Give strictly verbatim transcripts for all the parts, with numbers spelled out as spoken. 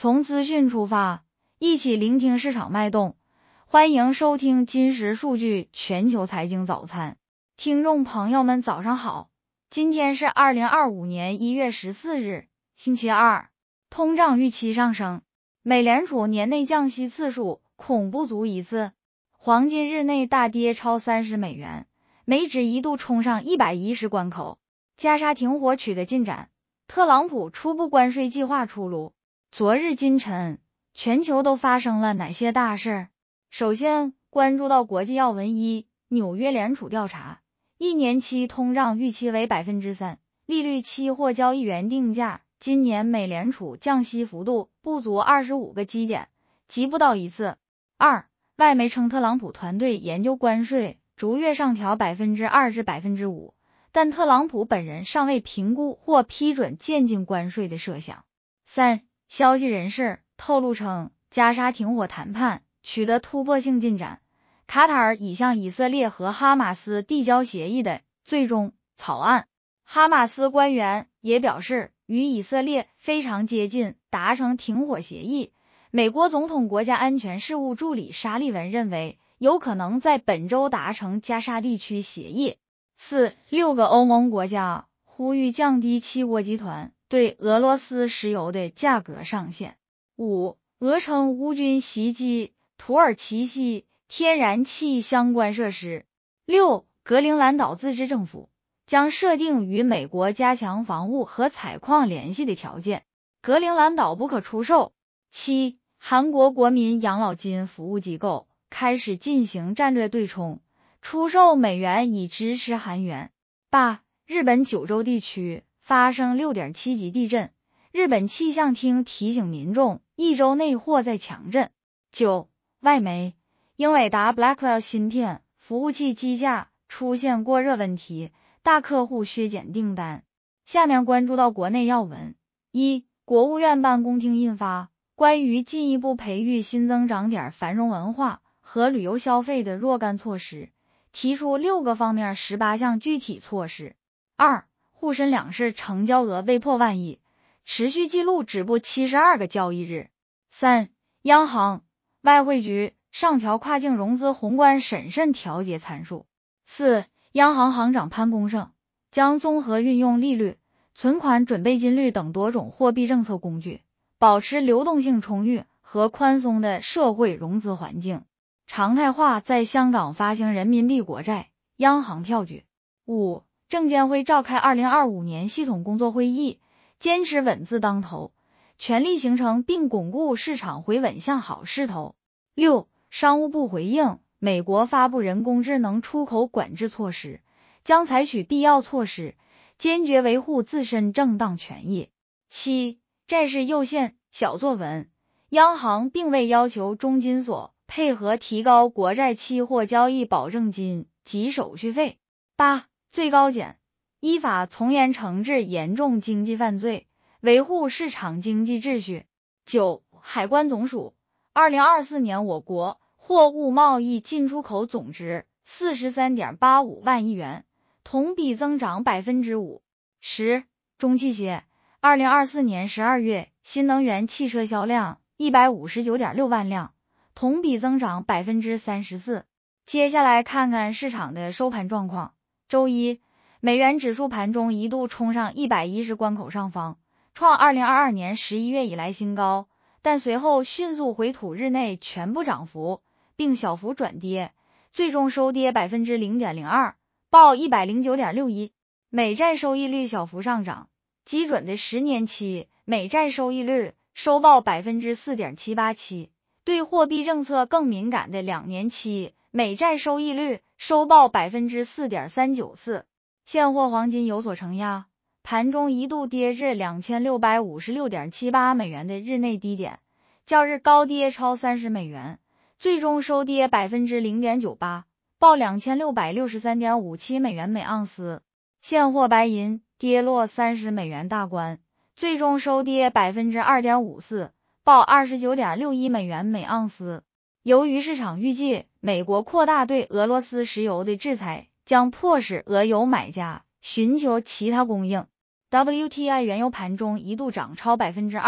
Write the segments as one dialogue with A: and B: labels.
A: 从资讯出发，一起聆听市场脉动。欢迎收听金石数据全球财经早餐。听众朋友们早上好，今天是二零二五年一月十四日，星期二。通胀预期上升，美联储年内降息次数恐不足一次。黄金日内大跌超三十美元，美指一度冲上一百一十关口。加沙停火取得进展，特朗普初步关税计划出炉。昨日今晨，全球都发生了哪些大事？首先关注到国际要闻一，纽约联储调查，一年期通胀预期为 百分之三， 利率期货交易员定价，今年美联储降息幅度不足二十五个基点，及不到一次。二，外媒称特朗普团队研究关税逐月上调 百分之二 至 百分之五， 但特朗普本人尚未评估或批准渐进关税的设想。三，消息人士透露称，加沙停火谈判取得突破性进展，卡塔尔已向以色列和哈马斯递交协议的最终草案。哈马斯官员也表示，与以色列非常接近达成停火协议。美国总统国家安全事务助理沙利文认为，有可能在本周达成加沙地区协议。四，六个欧盟国家呼吁降低七国集团对俄罗斯石油的价格上限。五，俄称乌军袭击土耳其系天然气相关设施。六，格陵兰岛自治政府将设定与美国加强防务和采矿联系的条件，格陵兰岛不可出售。七，韩国国民养老金服务机构开始进行战略对冲，出售美元以支持韩元。八，日本九州地区发生 六点七 级地震，日本气象厅提醒民众一周内或在强震。九，外媒英伟达 Blackwell 芯片服务器机架出现过热问题，大客户削减订单。下面关注到国内要闻。一，国务院办公厅印发关于进一步培育新增长点繁荣文化和旅游消费的若干措施，提出六个方面十八项具体措施。二，沪深两市成交额未破万亿，持续记录止步七十二个交易日。三，央行外汇局上调跨境融资宏观审慎调节参数。四，央行行长潘功胜将综合运用利率、存款准备金率等多种货币政策工具，保持流动性充裕和宽松的社会融资环境，常态化在香港发行人民币国债、央行票据。五，证监会召开二零二五年系统工作会议，坚持稳字当头，全力形成并巩固市场回稳向好势头。六，商务部回应美国发布人工智能出口管制措施，将采取必要措施，坚决维护自身正当权益。七，债市诱现小作文，央行并未要求中金所配合提高国债期货交易保证金及手续费。八，最高检依法从严惩治严重经济犯罪，维护市场经济秩序。九，海关总署二零二四年我国货物贸易进出口总值 四十三点八五万亿元，同比增长 百分之五。十，中汽协二零二四年十二月新能源汽车销量 一百五十九点六万辆，同比增长 百分之三十四。接下来看看市场的收盘状况。周一，美元指数盘中一度冲上一百一十关口上方，创二零二二年十一月以来新高，但随后迅速回吐日内全部涨幅，并小幅转跌，最终收跌 百分之零点零二， 报 一百零九点六一。美债收益率小幅上涨，基准的十年期美债收益率收报 百分之四点七八七， 对货币政策更敏感的两年期美债收益率收报 百分之四点三九四。 现货黄金有所承压，盘中一度跌至 两千六百五十六点七八美元的日内低点，较日高跌超三十美元，最终收跌 百分之零点九八， 报 两千六百六十三点五七美元每盎司。现货白银跌落三十美元大关，最终收跌 百分之二点五四， 报 二十九点六一美元每盎司。由于市场预计美国扩大对俄罗斯石油的制裁，将迫使俄油买家寻求其他供应， W T I 原油盘中一度涨超 百分之二，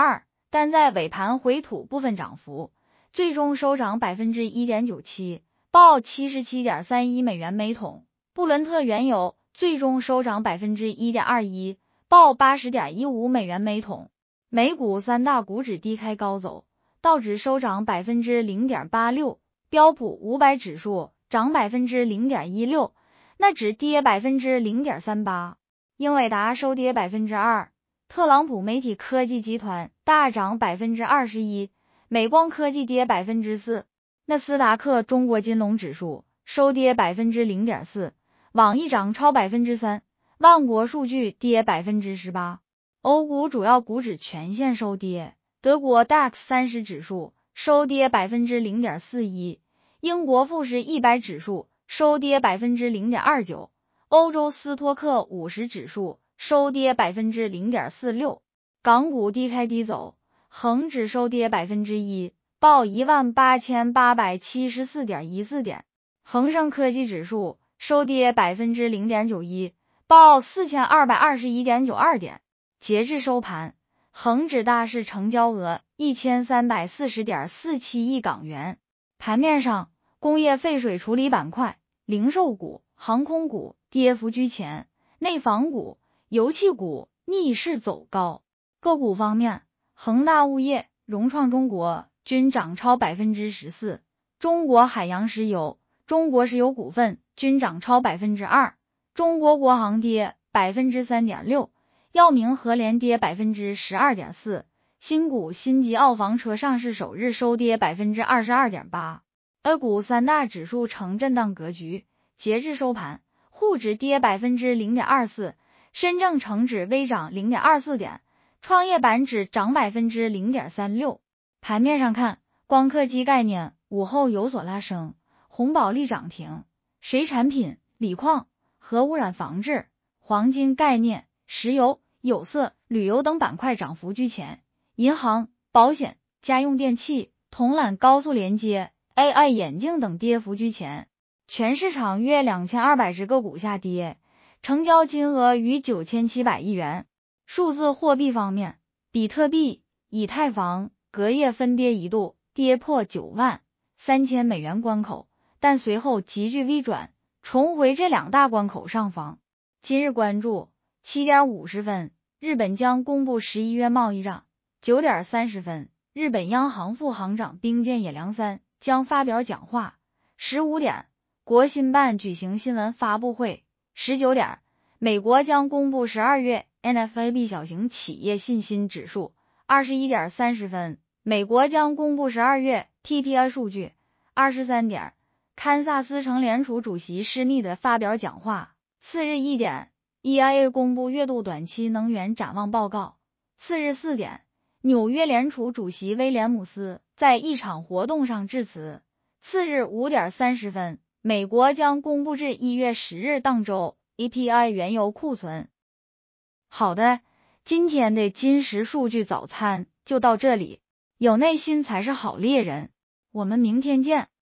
A: 但在尾盘回吐部分涨幅，最终收涨 百分之一点九七， 报 七十七点三一美元每桶。布伦特原油最终收涨 百分之一点二一， 报 八十点一五美元每桶。美股三大股指低开高走，道指收涨 百分之零点八六， 标普五百指数涨 百分之零点一六， 纳指跌 百分之零点三八， 英伟达收跌 百分之二， 特朗普媒体科技集团大涨 百分之二十一， 美光科技跌 百分之四， 纳斯达克中国金龙指数收跌 百分之零点四， 网易涨超 百分之三， 万国数据跌 百分之十八。 欧股主要股指全线收跌，德国 D A X 三十指数收跌 百分之零点四一， 英国富时一百指数收跌 百分之零点二九， 欧洲斯托克五十指数收跌 百分之零点四六。 港股低开低走，恒指收跌 百分之一， 报 一万八千八百七十四点一四 点，恒生科技指数收跌 百分之零点九一， 报 四千二百二十一点九二 点。截至收盘，恒指大市成交额 一千三百四十点四七亿港元。盘面上，工业废水处理板块、零售股、航空股跌幅居前，内房股、油气股逆势走高。个股方面，恒大物业、融创中国均涨超 百分之十四， 中国海洋石油、中国石油股份均涨超 百分之二， 中国国航跌 百分之三点六，药明和联跌 百分之十二点四， 新股新吉奥房车上市首日收跌 百分之二十二点八。 A 股三大指数呈震荡格局，截至收盘，沪指跌 百分之零点二四， 深证成指微涨 零点二四 点，创业板指涨 百分之零点三六。 盘面上看，光刻机概念午后有所拉升，红宝利涨停，水产品、锂矿、核污染防治、黄金概念、石油、有色、旅游等板块涨幅居前，银行、保险、家用电器、铜缆高速连接、A I 眼镜等跌幅居前。全市场约两千二百只个股下跌，成交金额逾九千七百亿元。数字货币方面，比特币、以太坊隔夜分别一度跌破九万三千美元关口，但随后急剧微转，重回这两大关口上方。今日关注七点五十分，日本将公布十一月贸易账。九点三十分，日本央行副行长兵见野良三将发表讲话。十五点，国新办举行新闻发布会。十九点，美国将公布十二月 N F A B 小型企业信心指数。二十一点三十分，美国将公布十二月 P P I 数据。二十三点，堪萨斯城联储主席施密德发表讲话。次日一点，E I A 公布月度短期能源展望报告。次日四点，纽约联储主席威廉姆斯在一场活动上致辞。次日五点三十分，美国将公布至一月十日当周 A P I 原油库存。好的，今天的金石数据早餐就到这里，有耐心才是好猎人，我们明天见。